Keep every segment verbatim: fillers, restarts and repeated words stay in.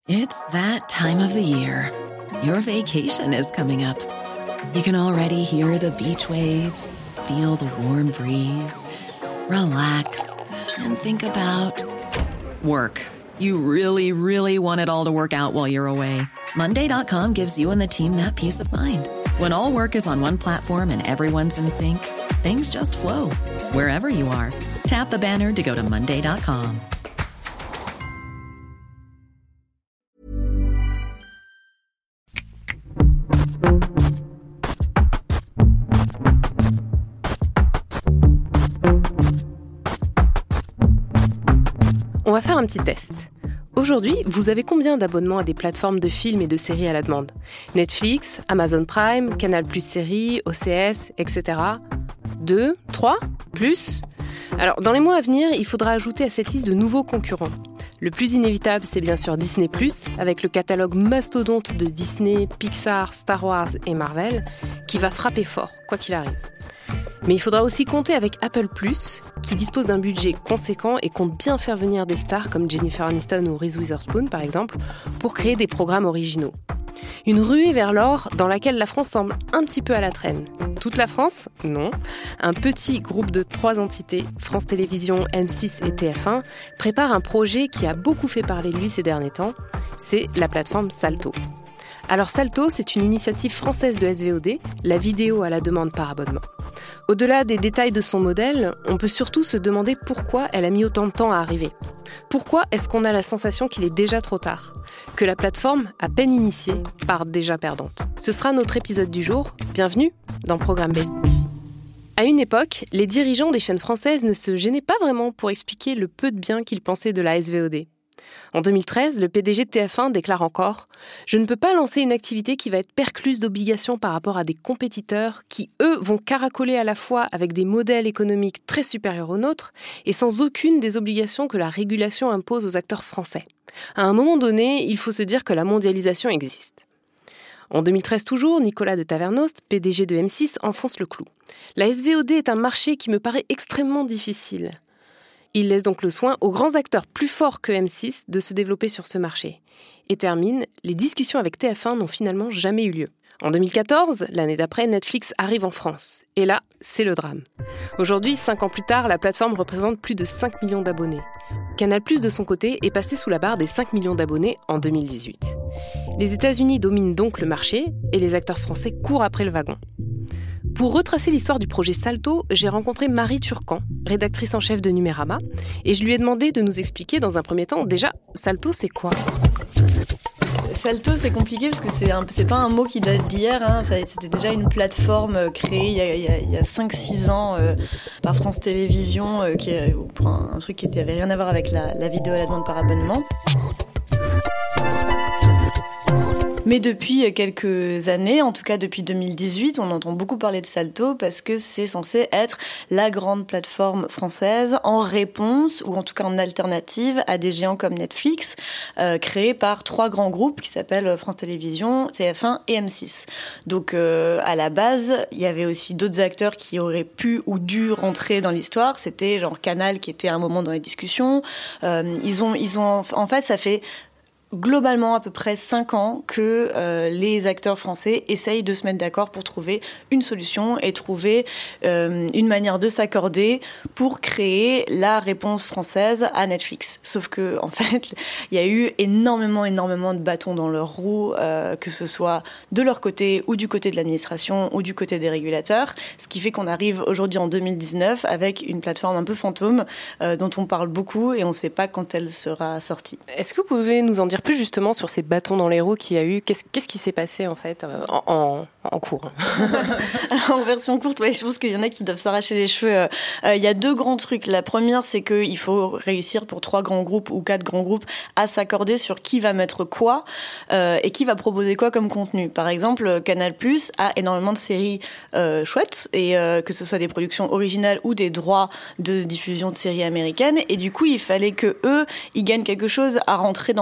It's that time of the year. Your vacation is coming up. You can already hear the beach waves, feel the warm breeze, relax, and think about work. You really, really want it all to work out while you're away. Monday dot com gives you and the team that peace of mind. When all work is on one platform and everyone's in sync, things just flow. Wherever you are, tap the banner to go to Monday dot com. On va faire un petit test. Aujourd'hui, vous avez combien d'abonnements à des plateformes de films et de séries à la demande ? Netflix, Amazon Prime, Canal plus Séries, O C S, et cetera. Deux ? Trois ? Plus ? Alors, dans les mois à venir, il faudra ajouter à cette liste de nouveaux concurrents. Le plus inévitable, c'est bien sûr Disney plus, avec le catalogue mastodonte de Disney, Pixar, Star Wars et Marvel, qui va frapper fort, quoi qu'il arrive. Mais il faudra aussi compter avec Apple plus, qui dispose d'un budget conséquent et compte bien faire venir des stars comme Jennifer Aniston ou Reese Witherspoon, par exemple, pour créer des programmes originaux. Une ruée vers l'or dans laquelle la France semble un petit peu à la traîne. Toute la France ? Non. Un petit groupe de trois entités, France Télévisions, M six et T F un, prépare un projet qui a beaucoup fait parler de lui ces derniers temps. C'est la plateforme Salto. Alors Salto, c'est une initiative française de S V O D, la vidéo à la demande par abonnement. Au-delà des détails de son modèle, on peut surtout se demander pourquoi elle a mis autant de temps à arriver. Pourquoi est-ce qu'on a la sensation qu'il est déjà trop tard ? Que la plateforme, à peine initiée, part déjà perdante ? Ce sera notre épisode du jour. Bienvenue dans Programme B. À une époque, les dirigeants des chaînes françaises ne se gênaient pas vraiment pour expliquer le peu de bien qu'ils pensaient de la S V O D. En deux mille treize, le P D G de T F un déclare encore « Je ne peux pas lancer une activité qui va être percluse d'obligations par rapport à des compétiteurs qui, eux, vont caracoler à la fois avec des modèles économiques très supérieurs aux nôtres et sans aucune des obligations que la régulation impose aux acteurs français. À un moment donné, il faut se dire que la mondialisation existe. » En deux mille treize toujours, Nicolas de Tavernost, P D G de M six, enfonce le clou. « La S V O D est un marché qui me paraît extrêmement difficile. » Il laisse donc le soin aux grands acteurs plus forts que M six de se développer sur ce marché. Et termine, les discussions avec T F un n'ont finalement jamais eu lieu. En deux mille quatorze, l'année d'après, Netflix arrive en France. Et là, c'est le drame. Aujourd'hui, cinq ans plus tard, la plateforme représente plus de cinq millions d'abonnés. Canal plus, de son côté, est passé sous la barre des cinq millions d'abonnés en deux mille dix-huit. Les États-Unis dominent donc le marché et les acteurs français courent après le wagon. Pour retracer l'histoire du projet Salto, j'ai rencontré Marie Turcan, rédactrice en chef de Numérama, et je lui ai demandé de nous expliquer dans un premier temps, déjà, Salto, c'est quoi ? Salto, c'est compliqué parce que c'est, un, c'est pas un mot qui date d'hier. Hein. Ça, c'était déjà une plateforme créée il y a, il y a, il y a cinq six ans euh, par France Télévisions, euh, qui, pour un, un truc qui n'avait rien à voir avec la, la vidéo à la demande par abonnement. Mais depuis quelques années, en tout cas depuis deux mille dix-huit, on entend beaucoup parler de Salto parce que c'est censé être la grande plateforme française en réponse, ou en tout cas en alternative, à des géants comme Netflix, euh, créés par trois grands groupes qui s'appellent France Télévisions, T F un et M six. Donc euh, à la base, il y avait aussi d'autres acteurs qui auraient pu ou dû rentrer dans l'histoire. C'était genre Canal qui était à un moment dans les discussions. Euh, ils ont, ils ont, en fait, ça fait globalement à peu près cinq ans que euh, les acteurs français essayent de se mettre d'accord pour trouver une solution et trouver euh, une manière de s'accorder pour créer la réponse française à Netflix. Sauf que en fait, il y a eu énormément, énormément de bâtons dans leurs roues, euh, que ce soit de leur côté ou du côté de l'administration ou du côté des régulateurs, ce qui fait qu'on arrive aujourd'hui en deux mille dix-neuf avec une plateforme un peu fantôme euh, dont on parle beaucoup et on ne sait pas quand elle sera sortie. Est-ce que vous pouvez nous en dire plus justement sur ces bâtons dans les roues qu'il y a eu ? Qu'est-ce, qu'est-ce qui s'est passé en fait en, en, en cours ? En version courte, ouais, je pense qu'il y en a qui doivent s'arracher les cheveux. Il euh, y a deux grands trucs. La première, c'est qu'il faut réussir pour trois grands groupes ou quatre grands groupes à s'accorder sur qui va mettre quoi euh, et qui va proposer quoi comme contenu. Par exemple, Canal plus a énormément de séries euh, chouettes, et euh, que ce soit des productions originales ou des droits de diffusion de séries américaines. Et du coup, il fallait que eux, ils gagnent quelque chose à rentrer dans Salto.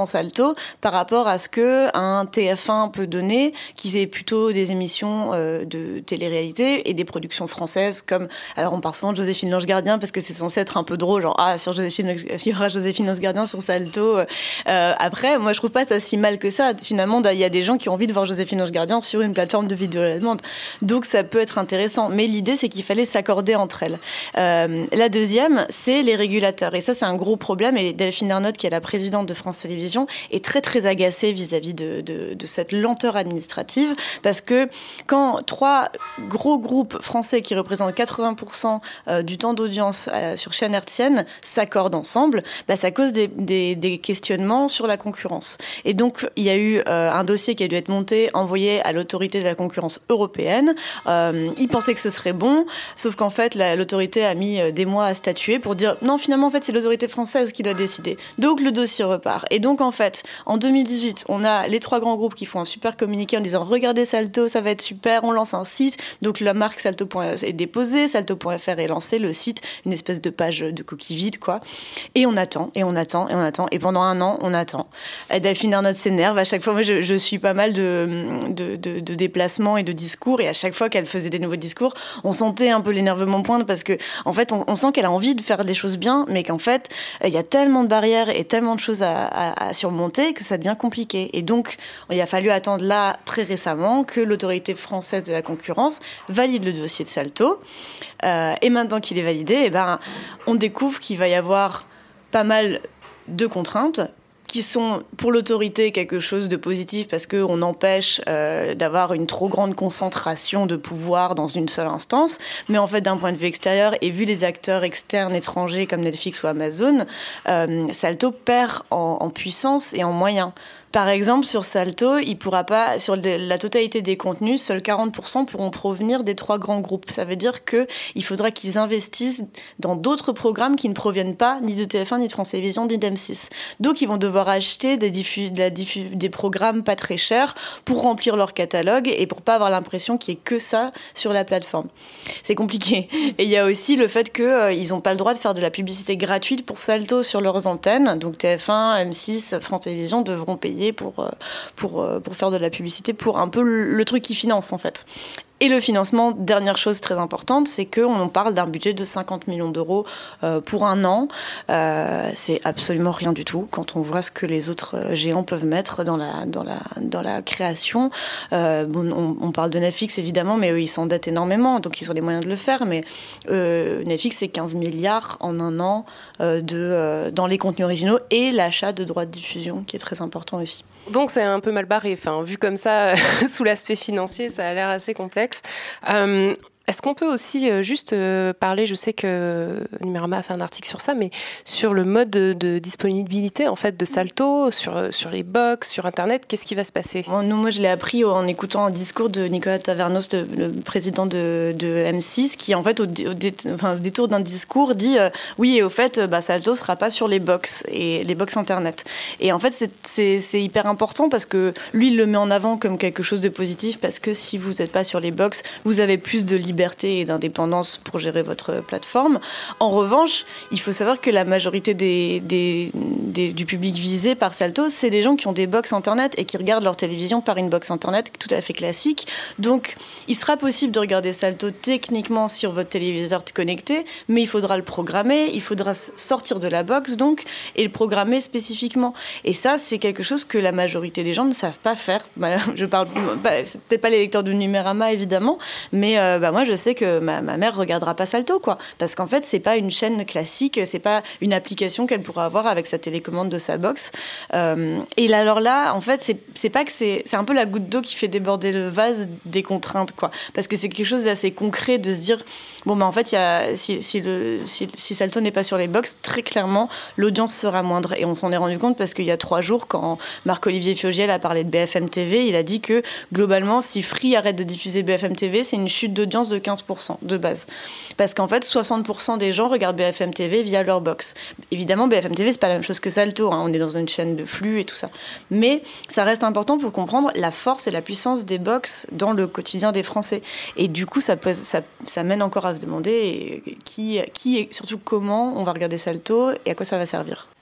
Salto par rapport à ce qu'un T F un peut donner, qui est plutôt des émissions euh, de télé-réalité et des productions françaises comme... Alors on parle souvent de Joséphine l'Ange Gardien parce que c'est censé être un peu drôle, genre ah sur Joséphine, il y aura Joséphine l'Ange Gardien sur Salto. Euh, après, moi je trouve pas ça si mal que ça. Finalement, il y a des gens qui ont envie de voir Joséphine l'Ange Gardien sur une plateforme de vidéo à la demande. Donc ça peut être intéressant. Mais l'idée, c'est qu'il fallait s'accorder entre elles. Euh, la deuxième, c'est les régulateurs. Et ça, c'est un gros problème. Et Delphine Ernotte, qui est la présidente de France Télévisions, est très très agacée vis-à-vis de, de, de cette lenteur administrative. Parce que quand trois gros groupes français qui représentent quatre-vingts pour cent du temps d'audience sur chaîne hertzienne s'accordent ensemble, bah, ça cause des, des, des questionnements sur la concurrence. Et donc, il y a eu euh, un dossier qui a dû être monté, envoyé à l'autorité de la concurrence européenne. Euh, ils pensaient que ce serait bon, sauf qu'en fait, la, l'autorité a mis des mois à statuer pour dire non, finalement, en fait, c'est l'autorité française qui doit décider. Donc, le dossier repart. Et donc, en fait, en deux mille dix-huit, on a les trois grands groupes qui font un super communiqué en disant regardez Salto, ça va être super, on lance un site. Donc, la marque Salto est déposée, Salto point F R est lancé, le site, une espèce de page de coquille vide, quoi. Et on attend, et on attend, et on attend. Et pendant un an, on attend. Et Delphine Ernotte s'énerve. À chaque fois, moi, je, je suis pas mal de, de, de, de déplacements et de discours. Et à chaque fois qu'elle faisait des nouveaux discours, on sentait un peu l'énervement poindre parce que, en fait, on, on sent qu'elle a envie de faire des choses bien, mais qu'en fait, il y a tellement de barrières et tellement de choses à, à, à surmonter que ça devient compliqué. Et donc, il a fallu attendre là, très récemment, que l'autorité française de la concurrence valide le dossier de Salto. Euh, et maintenant qu'il est validé, eh ben, on découvre qu'il va y avoir pas mal de contraintes qui sont pour l'autorité quelque chose de positif parce qu'on empêche euh, d'avoir une trop grande concentration de pouvoir dans une seule instance. Mais en fait, d'un point de vue extérieur, et vu les acteurs externes étrangers comme Netflix ou Amazon, euh, Salto perd en, en puissance et en moyens. Par exemple, sur Salto, il pourra pas, sur la totalité des contenus, seuls quarante pour cent pourront provenir des trois grands groupes. Ça veut dire qu'il faudra qu'ils investissent dans d'autres programmes qui ne proviennent pas ni de T F un, ni de France Télévisions, ni d'M six. Donc, ils vont devoir acheter des, diffus, de la diffus, des programmes pas très chers pour remplir leur catalogue et pour pas avoir l'impression qu'il n'y ait que ça sur la plateforme. C'est compliqué. Et il y a aussi le fait qu'ils euh, n'ont pas le droit de faire de la publicité gratuite pour Salto sur leurs antennes. Donc, T F un, M six, France Télévisions devront payer pour, pour, pour faire de la publicité, pour un peu le truc qui finance en fait. Et le financement, dernière chose très importante, c'est qu'on parle d'un budget de cinquante millions d'euros euh, pour un an. Euh, c'est absolument rien du tout quand on voit ce que les autres géants peuvent mettre dans la, dans la, dans la création. Euh, bon, on, on parle de Netflix évidemment, mais eux ils s'endettent énormément, donc ils ont les moyens de le faire. Mais euh, Netflix, c'est quinze milliards en un an euh, de, euh, dans les contenus originaux et l'achat de droits de diffusion qui est très important aussi. Donc c'est un peu mal barré. Enfin, vu comme ça, sous l'aspect financier, ça a l'air assez complexe. Euh, Est-ce qu'on peut aussi euh, juste euh, parler, je sais que Numérama a fait un article sur ça, mais sur le mode de, de disponibilité en fait de Salto, sur, sur les box, sur Internet, qu'est-ce qui va se passer ? Bon, nous, moi, je l'ai appris en écoutant un discours de Nicolas Tavernos, de, le président de, de M six, qui en fait, au, au, dé, enfin, au détour d'un discours, dit euh, oui, et au fait, bah, Salto sera pas sur les box et les box Internet. Et en fait, c'est, c'est, c'est hyper important parce que lui, il le met en avant comme quelque chose de positif parce que si vous n'êtes pas sur les box, vous avez plus de liberté liberté et d'indépendance pour gérer votre plateforme. En revanche, il faut savoir que la majorité des, des, des, du public visé par Salto, c'est des gens qui ont des box Internet et qui regardent leur télévision par une box Internet tout à fait classique. Donc, il sera possible de regarder Salto techniquement sur votre téléviseur connecté, mais il faudra le programmer, il faudra sortir de la box, donc, et le programmer spécifiquement. Et ça, c'est quelque chose que la majorité des gens ne savent pas faire. Bah, je parle, bah, c'est peut-être pas les lecteurs de Numérama, évidemment, mais euh, bah, moi, je sais que ma, ma mère regardera pas Salto, quoi. Parce qu'en fait, c'est pas une chaîne classique, c'est pas une application qu'elle pourra avoir avec sa télécommande de sa box. Euh, et là, alors là, en fait, c'est, c'est pas que c'est, c'est un peu la goutte d'eau qui fait déborder le vase des contraintes, quoi. Parce que c'est quelque chose d'assez concret de se dire, bon, bah, en fait, y a, si, si, le, si, si Salto n'est pas sur les box, très clairement, l'audience sera moindre. Et on s'en est rendu compte parce qu'il y a trois jours, quand Marc-Olivier Fiogiel a parlé de B F M T V, il a dit que, globalement, si Free arrête de diffuser B F M T V, c'est une chute d'audience de quinze pour cent de base. Parce qu'en fait, soixante pour cent des gens regardent B F M T V via leur box. Évidemment, B F M T V, c'est pas la même chose que Salto, hein. On est dans une chaîne de flux et tout ça. Mais ça reste important pour comprendre la force et la puissance des box dans le quotidien des Français. Et du coup, ça, pose, ça, ça mène encore à se demander qui, qui et surtout comment on va regarder Salto et à quoi ça va servir.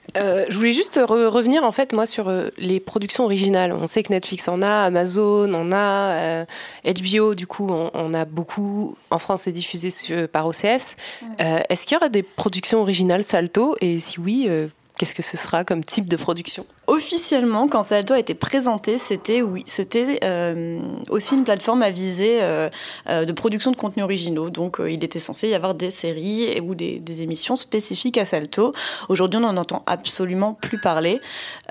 Euh, je voulais juste re- revenir en fait moi sur euh, les productions originales. On sait que Netflix en a, Amazon en a, euh, H B O du coup on, on a beaucoup. En France c'est diffusé sur, par O C S. Euh, est-ce qu'il y aura des productions originales Salto et si oui, euh, qu'est-ce que ce sera comme type de production ? Officiellement, quand Salto a été présenté, c'était oui, c'était euh, aussi une plateforme à visée euh, euh, de production de contenus originaux. Donc, euh, il était censé y avoir des séries et, ou des, des émissions spécifiques à Salto. Aujourd'hui, on n'en entend absolument plus parler.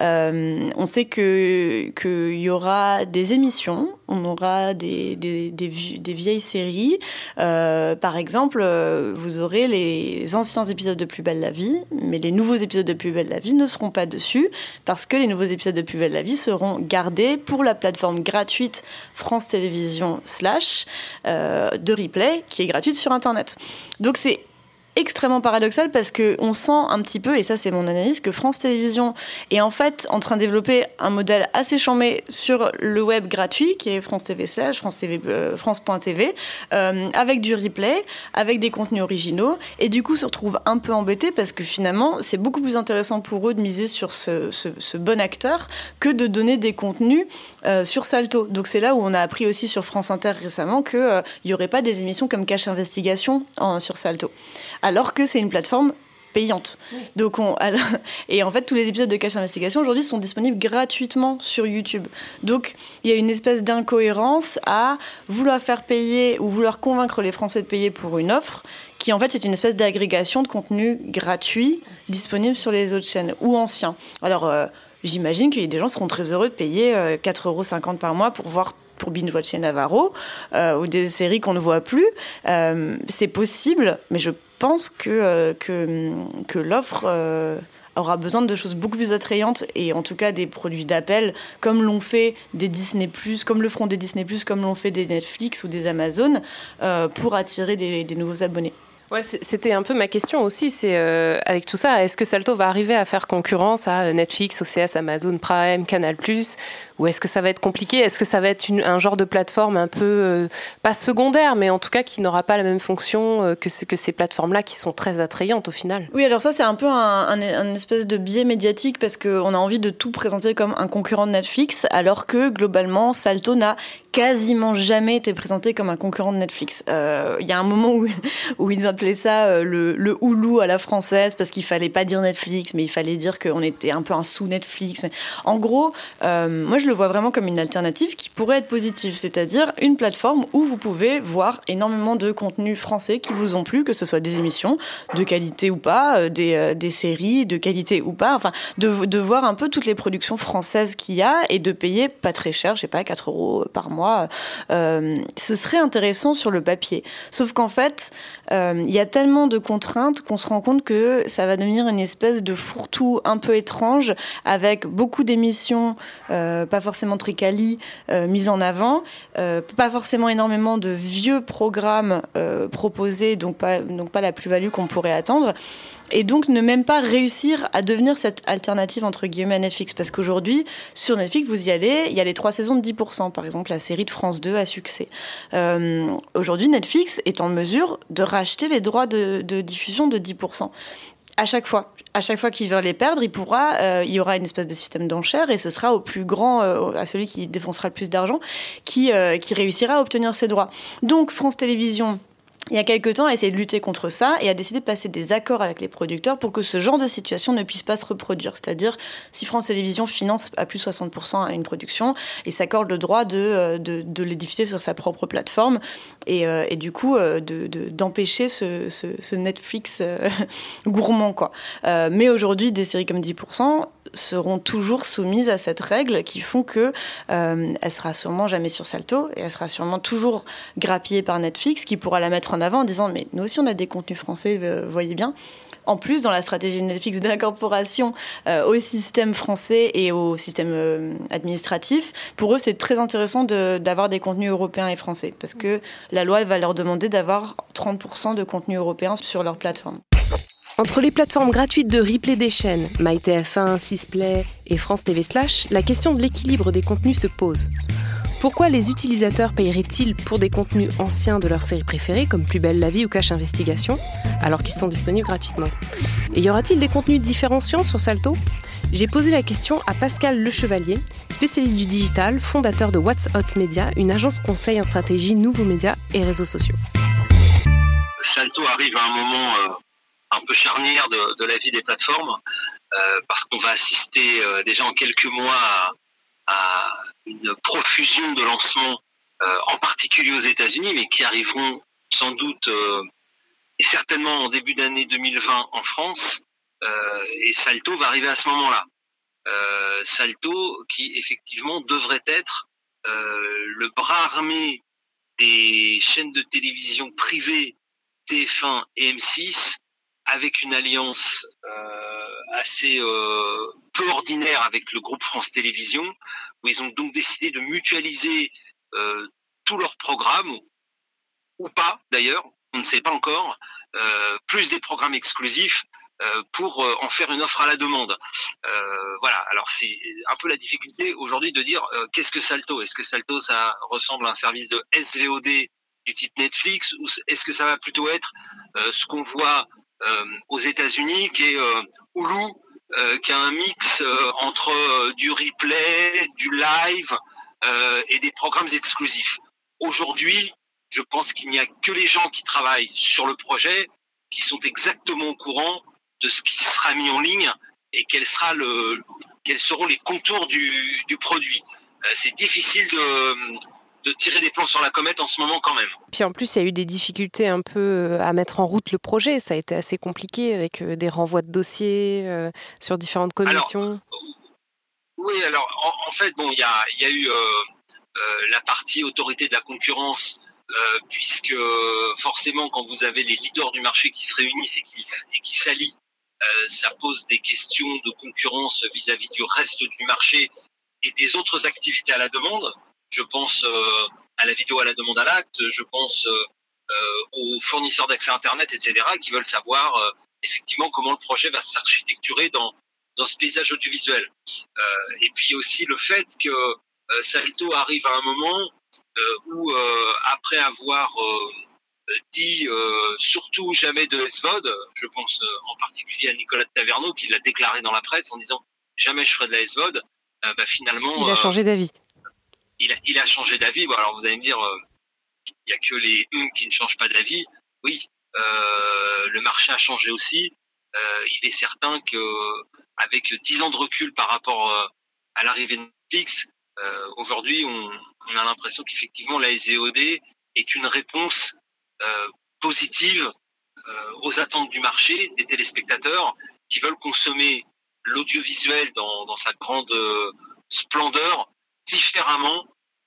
Euh, on sait que qu'il y aura des émissions, on aura des des, des, des vieilles séries. Euh, par exemple, vous aurez les anciens épisodes de Plus belle la vie, mais les nouveaux épisodes de Plus belle la vie ne seront pas dessus parce que les nouveaux épisodes de Plus belle la vie seront gardés pour la plateforme gratuite France Télévisions slash euh, de replay qui est gratuite sur Internet. Donc c'est extrêmement paradoxal parce qu'on sent un petit peu, et ça c'est mon analyse, que France Télévisions est en fait en train de développer un modèle assez chambé sur le web gratuit qui est France T V slash, France T V, euh, France.tv euh, avec du replay, avec des contenus originaux et du coup se retrouvent un peu embêtés parce que finalement c'est beaucoup plus intéressant pour eux de miser sur ce, ce, ce bon acteur que de donner des contenus euh, sur Salto. Donc c'est là où on a appris aussi sur France Inter récemment qu'il euh, n'y aurait pas des émissions comme Cache Investigation en, sur Salto. Alors que c'est une plateforme payante. Oui. Donc on, alors, et en fait, tous les épisodes de Cache Investigation aujourd'hui sont disponibles gratuitement sur YouTube. Donc il y a une espèce d'incohérence à vouloir faire payer ou vouloir convaincre les Français de payer pour une offre qui en fait est une espèce d'agrégation de contenu gratuit disponible sur les autres chaînes ou anciens. Alors euh, j'imagine qu'il y a des gens qui seront très heureux de payer euh, quatre euros cinquante par mois pour voir pour binge-watcher Navarro euh, ou des séries qu'on ne voit plus. Euh, c'est possible, mais je pense que, euh, que, que l'offre euh, aura besoin de choses beaucoup plus attrayantes et en tout cas des produits d'appel comme l'ont fait des Disney plus, comme le feront des Disney plus, comme l'ont fait des Netflix ou des Amazon euh, pour attirer des, des nouveaux abonnés. Ouais, c'était un peu ma question aussi, c'est euh, avec tout ça, est-ce que Salto va arriver à faire concurrence à Netflix, O C S, Amazon Prime, Canal plus, ou est-ce que ça va être compliqué ? Est-ce que ça va être une, un genre de plateforme un peu, euh, pas secondaire, mais en tout cas qui n'aura pas la même fonction euh, que, que ces plateformes-là qui sont très attrayantes au final ? Oui, alors ça c'est un peu un, un, un espèce de biais médiatique parce qu'on a envie de tout présenter comme un concurrent de Netflix, alors que globalement Salto n'a quasiment jamais été présenté comme un concurrent de Netflix. Il euh, y a un moment où, où ils appelaient ça euh, le, le Hulu à la française parce qu'il fallait pas dire Netflix, mais il fallait dire qu'on était un peu un sous-Netflix. En gros, euh, moi je le vois vraiment comme une alternative qui pourrait être positive, c'est-à-dire une plateforme où vous pouvez voir énormément de contenus français qui vous ont plu, que ce soit des émissions de qualité ou pas, euh, des, euh, des séries de qualité ou pas, enfin de, de voir un peu toutes les productions françaises qu'il y a et de payer pas très cher, je sais pas, quatre euros par mois. Euh, ce serait intéressant sur le papier. Sauf qu'en fait, euh, il y a tellement de contraintes qu'on se rend compte que ça va devenir une espèce de fourre-tout un peu étrange avec beaucoup d'émissions euh, pas forcément très quali euh, mises en avant, euh, pas forcément énormément de vieux programmes euh, proposés, donc pas, donc pas la plus-value qu'on pourrait attendre. Et donc ne même pas réussir à devenir cette alternative entre guillemets à Netflix. Parce qu'aujourd'hui, sur Netflix, vous y allez, il y a les trois saisons de dix pour cent, par exemple la série de France deux à succès. Euh, aujourd'hui, Netflix est en mesure de racheter les droits de, de diffusion de dix pour cent. À chaque fois. À chaque fois qu'il va les perdre, il pourra, euh, il y aura une espèce de système d'enchères et ce sera au plus grand, euh, à celui qui dépensera le plus d'argent, qui, euh, qui réussira à obtenir ses droits. Donc France Télévisions, il y a quelques temps, a essayé de lutter contre ça et a décidé de passer des accords avec les producteurs pour que ce genre de situation ne puisse pas se reproduire. C'est-à-dire, si France Télévisions finance à plus de soixante pour cent à une production et s'accorde le droit de, de, de les diffuser sur sa propre plateforme et, euh, et du coup de, de, d'empêcher ce, ce, ce Netflix euh, gourmand, quoi. Euh, mais aujourd'hui, des séries comme dix pour cent seront toujours soumises à cette règle qui font que euh, elle sera sûrement jamais sur Salto et elle sera sûrement toujours grappillée par Netflix qui pourra la mettre en avant en disant mais nous aussi on a des contenus français, euh, voyez bien. En plus, dans la stratégie de Netflix d'incorporation euh, au système français et au système euh, administratif, pour eux, c'est très intéressant de, d'avoir des contenus européens et français parce que la loi va leur demander d'avoir trente pour cent de contenus européens sur leur plateforme. Entre les plateformes gratuites de replay des chaînes, MyTF un, Sisplay et France T V slash, la question de l'équilibre des contenus se pose. Pourquoi les utilisateurs paieraient-ils pour des contenus anciens de leur série préférée, comme Plus belle la vie ou Cache Investigation, alors qu'ils sont disponibles gratuitement ? Et y aura-t-il des contenus différenciants sur Salto ? J'ai posé la question à Pascal Lechevalier, spécialiste du digital, fondateur de What's Hot Media, une agence conseil en stratégie nouveaux médias et réseaux sociaux. Salto arrive à un moment euh, un peu charnière de, de la vie des plateformes, euh, parce qu'on va assister euh, déjà en quelques mois à, à une profusion de lancements, euh, en particulier aux États-Unis, mais qui arriveront sans doute euh, et certainement en début d'année deux mille vingt en France. Euh, et Salto va arriver à ce moment-là. Euh, Salto qui effectivement devrait être euh, le bras armé des chaînes de télévision privées T F un et M six, avec une alliance euh, assez euh, peu ordinaire avec le groupe France Télévisions, où ils ont donc décidé de mutualiser euh, tous leurs programmes, ou pas d'ailleurs, on ne sait pas encore, euh, plus des programmes exclusifs euh, pour euh, en faire une offre à la demande. Euh, voilà, alors c'est un peu la difficulté aujourd'hui de dire euh, qu'est-ce que Salto ? Est-ce que Salto, ça ressemble à un service de S V O D du type Netflix, ou est-ce que ça va plutôt être euh, ce qu'on voit euh, aux États-Unis, qui est euh, Hulu, euh, qui a un mix euh, entre euh, du replay, du live euh, et des programmes exclusifs. Aujourd'hui, je pense qu'il n'y a que les gens qui travaillent sur le projet qui sont exactement au courant de ce qui sera mis en ligne et quel sera le, quels seront les contours du, du produit. Euh, c'est difficile de, de tirer des plans sur la comète en ce moment quand même. Puis en plus, il y a eu des difficultés un peu à mettre en route le projet. Ça a été assez compliqué avec des renvois de dossiers euh, sur différentes commissions. Alors, oui, alors en, en fait, bon, il y a, y a eu euh, euh, la partie autorité de la concurrence, euh, puisque forcément, quand vous avez les leaders du marché qui se réunissent et qui, et qui s'allient, euh, ça pose des questions de concurrence vis-à-vis du reste du marché et des autres activités à la demande. Je pense euh, à la vidéo à la demande à l'acte, je pense euh, euh, aux fournisseurs d'accès Internet, et cetera, qui veulent savoir euh, effectivement comment le projet va s'architecturer dans, dans ce paysage audiovisuel. Euh, et puis aussi le fait que euh, Salto arrive à un moment euh, où, euh, après avoir euh, dit euh, surtout jamais de S V O D, je pense euh, en particulier à Nicolas de Taverneau qui l'a déclaré dans la presse en disant jamais je ferai de la S V O D, euh, bah, finalement... Il a changé d'avis. Il a, il a changé d'avis. Bon, alors vous allez me dire, il euh, n'y a que les hum qui ne changent pas d'avis. Oui, euh, le marché a changé aussi. Euh, il est certain que avec dix ans de recul par rapport euh, à l'arrivée de Netflix, euh, aujourd'hui, on, on a l'impression qu'effectivement la S V O D est une réponse euh, positive euh, aux attentes du marché, des téléspectateurs qui veulent consommer l'audiovisuel dans, dans sa grande euh, splendeur, différemment,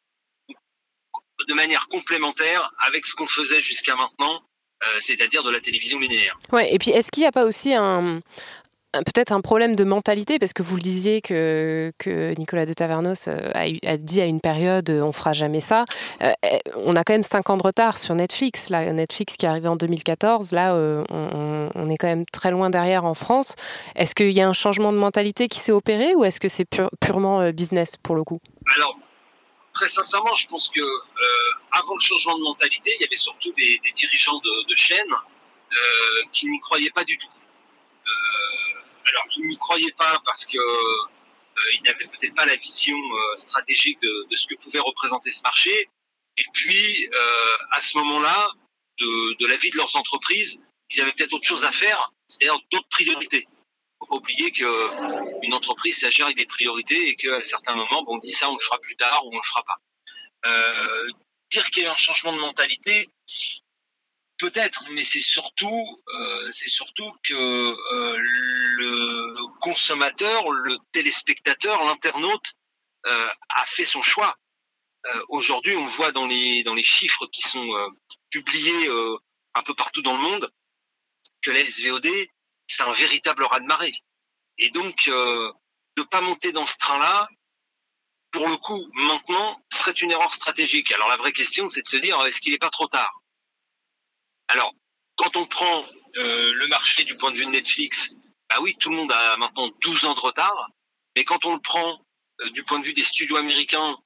de manière complémentaire avec ce qu'on faisait jusqu'à maintenant, euh, c'est-à-dire de la télévision linéaire. Ouais, et puis est-ce qu'il n'y a pas aussi un, un, peut-être un problème de mentalité, parce que vous le disiez que, que Nicolas de Tavernos a, a dit à une période on fera jamais ça. Euh, on a quand même cinq ans de retard sur Netflix. Là, Netflix qui est arrivé en deux mille quatorze, là euh, on, on est quand même très loin derrière en France. Est-ce qu'il y a un changement de mentalité qui s'est opéré ou est-ce que c'est pure, purement business pour le coup ? Alors, très sincèrement, je pense que euh, avant le changement de mentalité, il y avait surtout des, des dirigeants de, de chaînes euh, qui n'y croyaient pas du tout. Euh, alors, ils n'y croyaient pas parce que euh, ils n'avaient peut-être pas la vision euh, stratégique de, de ce que pouvait représenter ce marché. Et puis, euh, à ce moment-là, de, de la vie de leurs entreprises, ils avaient peut-être autre chose à faire, c'est-à-dire d'autres priorités. Il ne faut pas oublier qu'une entreprise, ça gère avec des priorités et qu'à certains moments, bon, on dit ça, on le fera plus tard ou on le fera pas. Euh, dire qu'il y a eu un changement de mentalité, peut-être, mais c'est surtout, euh, c'est surtout que euh, le consommateur, le téléspectateur, l'internaute euh, a fait son choix. Euh, aujourd'hui, on voit dans les dans les chiffres qui sont euh, publiés euh, un peu partout dans le monde que la S V O D, c'est un véritable raz-de-marée. Et donc, euh, de ne pas monter dans ce train-là, pour le coup, maintenant, serait une erreur stratégique. Alors la vraie question, c'est de se dire, est-ce qu'il n'est pas trop tard ? Alors, quand on prend euh, le marché du point de vue de Netflix, bah oui, tout le monde a maintenant douze ans de retard, mais quand on le prend euh, du point de vue des studios américains,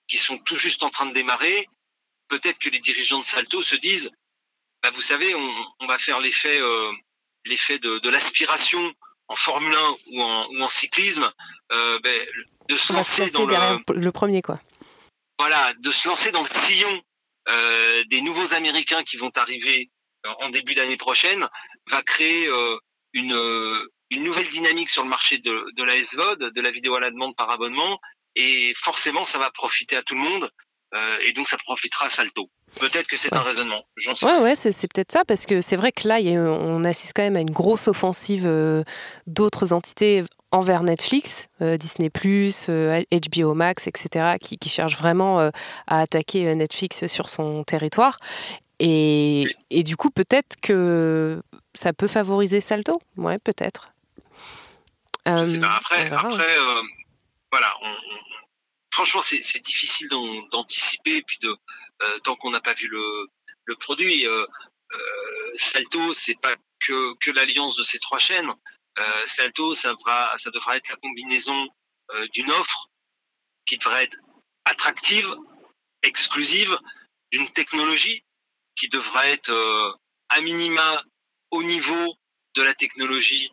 qui sont tout juste en train de démarrer, peut-être que les dirigeants de Salto se disent, bah, vous savez, on, on va faire l'effet, euh, l'effet de, de l'aspiration en Formule un ou en, ou en cyclisme, euh, ben, de se On va se lancer placer dans derrière le, le premier, quoi. voilà, de se lancer dans le sillon euh, des nouveaux Américains qui vont arriver en début d'année prochaine, va créer euh, une, euh, une nouvelle dynamique sur le marché de, de la S V O D, de la vidéo à la demande par abonnement, et forcément ça va profiter à tout le monde, euh, et donc ça profitera à Salto. Peut-être que c'est Ouais. un raisonnement, j'en sais Ouais, rien. ouais, c'est, c'est peut-être ça, parce que c'est vrai que là, il y a, on assiste quand même à une grosse offensive euh, d'autres entités envers Netflix, euh, Disney+, euh, H B O Max, et cetera, qui, qui cherchent vraiment euh, à attaquer Netflix sur son territoire. Et, et du coup, peut-être que ça peut favoriser Salto. Ouais, peut-être. Je sais Euh, pas. Après, on verra. après euh, voilà, on, on, franchement, c'est, c'est difficile d'en, d'anticiper, puis de euh, tant qu'on n'a pas vu le, le produit. Euh, euh, Salto, c'est pas que, que l'alliance de ces trois chaînes. Euh, Salto, ça devra, ça devra être la combinaison euh, d'une offre qui devrait être attractive, exclusive, d'une technologie qui devra être euh, à minima au niveau de la technologie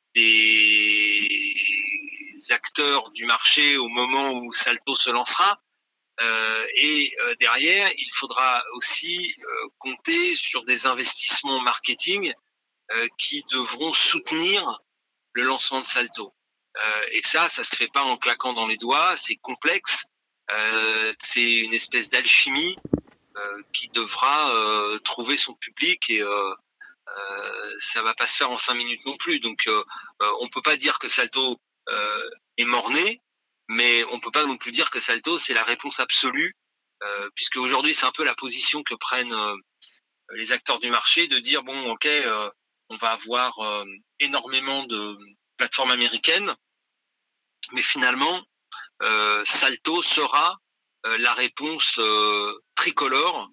des acteurs du marché au moment où Salto se lancera. Euh, et euh, derrière, il faudra aussi euh, compter sur des investissements marketing euh, qui devront soutenir le lancement de Salto. Euh, et ça, ça se fait pas en claquant dans les doigts, c'est complexe, euh, c'est une espèce d'alchimie euh, qui devra euh, trouver son public et euh, euh, ça va pas se faire en cinq minutes non plus. Donc euh, euh, on peut pas dire que Salto euh, est mort-né, mais on peut pas non plus dire que Salto c'est la réponse absolue, euh, puisque aujourd'hui c'est un peu la position que prennent euh, les acteurs du marché de dire bon ok euh, on va avoir euh, énormément de plateformes américaines, mais finalement euh, Salto sera euh, la réponse euh, tricolore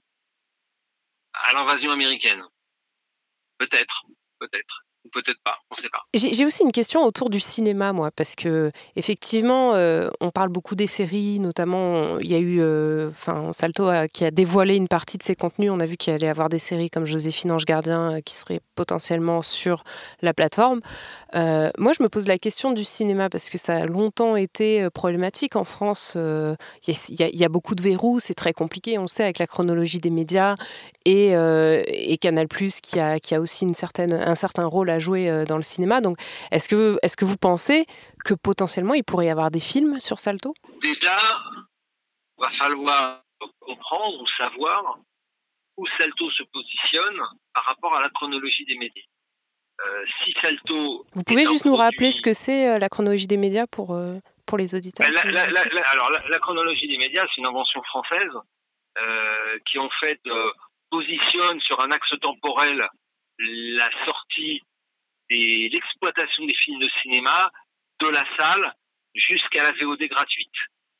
à l'invasion américaine. Peut-être, peut-être, ou peut-être pas, on ne sait pas. J'ai, j'ai aussi une question autour du cinéma, moi, parce que effectivement, euh, on parle beaucoup des séries, notamment, il y a eu, enfin, euh, Salto a, qui a dévoilé une partie de ses contenus. On a vu qu'il allait y avoir des séries comme Joséphine Ange Gardien euh, qui seraient potentiellement sur la plateforme. Euh, moi, je me pose la question du cinéma parce que ça a longtemps été problématique en France. Il euh, y, y, y a beaucoup de verrous, c'est très compliqué, on le sait, avec la chronologie des médias et, euh, et Canal+, qui a, qui a aussi une certaine, un certain rôle à jouer dans le cinéma. Donc, est-ce que, est-ce que vous pensez que potentiellement, il pourrait y avoir des films sur Salto ? Déjà, il va falloir comprendre ou savoir où Salto se positionne par rapport à la chronologie des médias. Euh, si Salto Vous pouvez juste nous produit... rappeler ce que c'est euh, la chronologie des médias pour, euh, pour les auditeurs la, la, la, la, Alors, la, la chronologie des médias, c'est une invention française euh, qui, en fait, euh, positionne sur un axe temporel la sortie et l'exploitation des films de cinéma de la salle jusqu'à la V O D gratuite.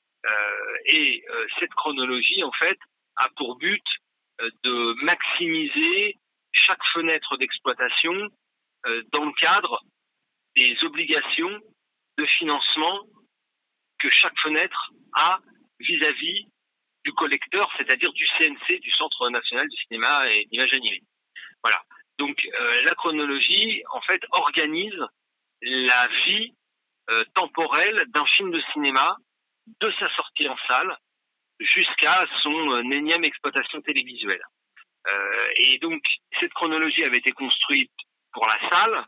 Euh, et euh, cette chronologie, en fait, a pour but euh, de maximiser chaque fenêtre d'exploitation euh, dans le cadre des obligations de financement que chaque fenêtre a vis-à-vis du collecteur, c'est-à-dire du C N C, du Centre national du cinéma et d'image animée. Voilà. Donc euh, la chronologie, en fait, organise la vie euh, temporelle d'un film de cinéma de sa sortie en salle jusqu'à son euh, énième exploitation télévisuelle. Euh, et donc cette chronologie avait été construite pour la salle,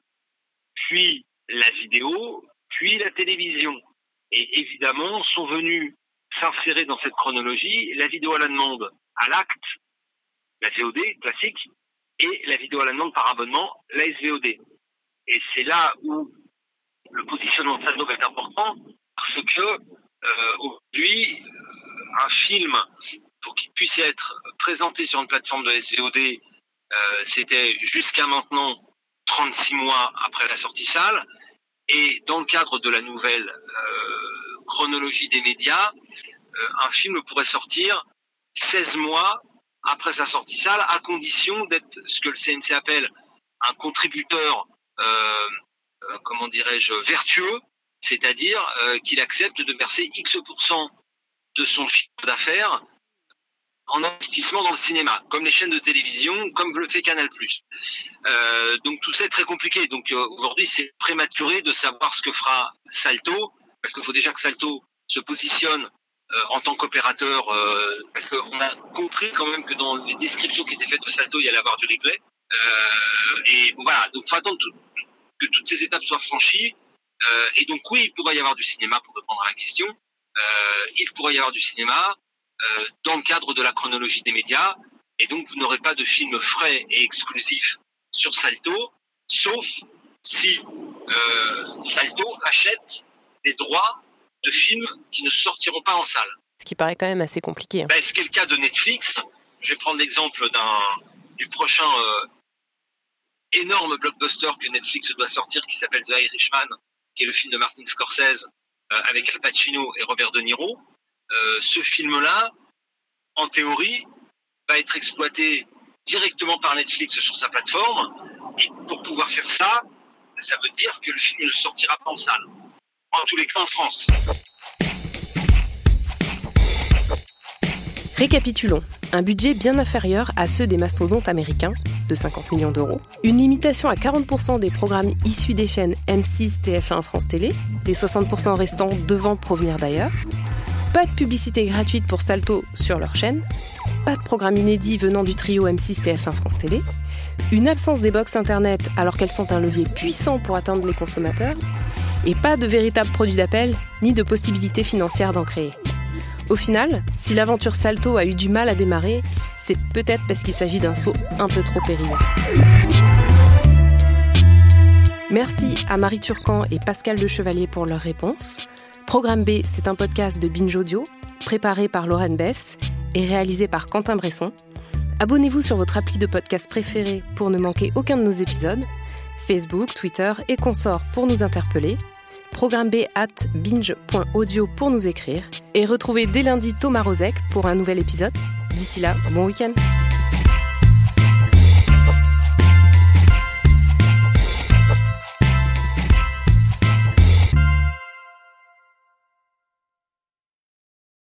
puis la vidéo, puis la télévision. Et évidemment, sont venus s'insérer dans cette chronologie la vidéo à la demande à l'acte, la V O D classique, et la vidéo à la demande par abonnement, la S V O D. Et c'est là où le positionnement de Salto est important, parce que euh, aujourd'hui, un film, pour qu'il puisse être présenté sur une plateforme de S V O D, euh, c'était jusqu'à maintenant trente-six mois après la sortie salle. Et dans le cadre de la nouvelle euh, chronologie des médias, euh, un film pourrait sortir seize mois après sa sortie salle, à condition d'être ce que le C N C appelle un contributeur, euh, euh, comment dirais-je, vertueux, c'est-à-dire euh, qu'il accepte de verser X% de son chiffre d'affaires en investissement dans le cinéma, comme les chaînes de télévision, comme le fait Canal+. Euh, donc tout ça est très compliqué. Donc euh, aujourd'hui, c'est prématuré de savoir ce que fera Salto, parce qu'il faut déjà que Salto se positionne euh, en tant qu'opérateur, euh, parce qu'on a compris quand même que dans les descriptions qui étaient faites de Salto, il y allait avoir du replay. Euh, et voilà, donc il faut attendre tout, que toutes ces étapes soient franchies. Euh, et donc oui, il pourrait y avoir du cinéma, pour répondre à la question. Euh, il pourrait y avoir du cinéma euh, dans le cadre de la chronologie des médias, et donc vous n'aurez pas de film frais et exclusif sur Salto, sauf si euh, Salto achète des droits de films qui ne sortiront pas en salle. Ce qui paraît quand même assez compliqué. Hein. Ben, ce qui est le cas de Netflix. Je vais prendre l'exemple d'un, du prochain euh, énorme blockbuster que Netflix doit sortir, qui s'appelle The Irishman, qui est le film de Martin Scorsese, euh, avec Al Pacino et Robert De Niro. Euh, ce film-là, en théorie, va être exploité directement par Netflix sur sa plateforme. Et pour pouvoir faire ça, ça veut dire que le film ne sortira pas en salle. En tous les cas en France. Récapitulons. Un budget bien inférieur à ceux des mastodontes américains, de cinquante millions d'euros. Une limitation à quarante pour cent des programmes issus des chaînes M six, T F un, France Télé, les soixante pour cent restants devant provenir d'ailleurs. Pas de publicité gratuite pour Salto sur leur chaîne. Pas de programme inédit venant du trio M six, T F un, France Télé. Une absence des box internet alors qu'elles sont un levier puissant pour atteindre les consommateurs. Et pas de véritable produit d'appel, ni de possibilité financière d'en créer. Au final, si l'aventure Salto a eu du mal à démarrer, c'est peut-être parce qu'il s'agit d'un saut un peu trop périlleux. Merci à Marie Turcan et Pascal Le Chevalier pour leurs réponses. Programme B, c'est un podcast de Binge Audio, préparé par Lorraine Bess et réalisé par Quentin Bresson. Abonnez-vous sur votre appli de podcast préféré pour ne manquer aucun de nos épisodes. Facebook, Twitter et consorts pour nous interpeller. Programme B at binge point audio pour nous écrire. Et retrouvez dès lundi Thomas Rozek pour un nouvel épisode. D'ici là, bon week-end.